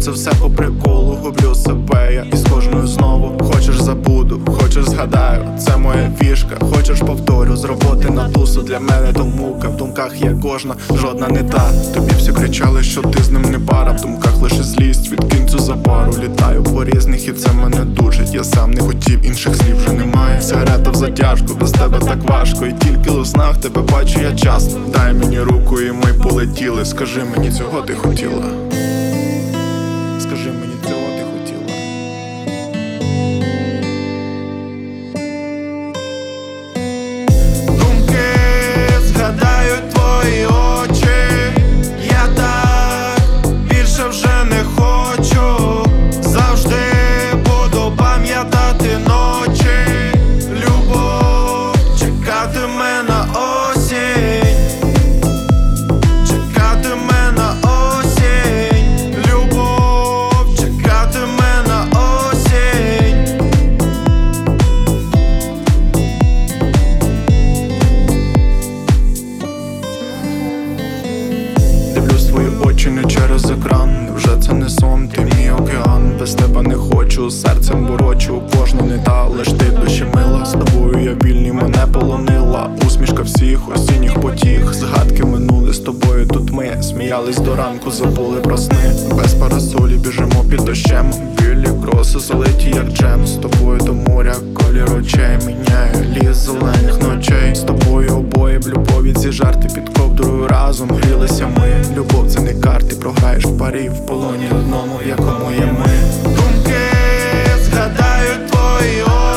це все по приколу, гублю себе я, і з кожною знову хочеш забуду, хочеш згадаю, це моя фішка. Хочеш повторю, з роботи на тусу, для мене то мука. В думках є кожна, жодна не та. Тобі всі кричали, що ти з ним не пара. В думках лише злість, відкинь цю запару. Літаю по різних і це мене душить. Я сам не хотів, інших слів вже немає. Сигарета в затяжку, без тебе так важко. І тільки у снах тебе бачу я часто. Дай мені руку і ми полетіли. Скажи мені, цього ти хотіла? Скажи мені, цього ти хотіла? Думки згадають твої очі. Я так більше вже не хочу. Завжди буду пам'ятати ночі. Любов чекатиме на осінь. Чекатиме на осінь. Любов чекатиме на осінь. Дивлюсь твої очі не через екран. Невже це не сон, ти мій океан? Без тебе не хочу, серцем борочу. Кожна не та, лиш ти душі мила. З тобою я вільний, мене полонила. Усмішка всіх осінніх потіх. Згадки минули з тобою, тут ми сміялись до ранку, забули про сни. Без парасолі біжимо під дощем. Білі кроси залиті як джем. З тобою до моря колір очей міняє ліс зелених ночей. З тобою обоє в любові ці жарти. Під ковдрою разом грілися ми. Любов це не карти, програєш в парі. В полоні одному, якому є ми. Думки згадають твої очі.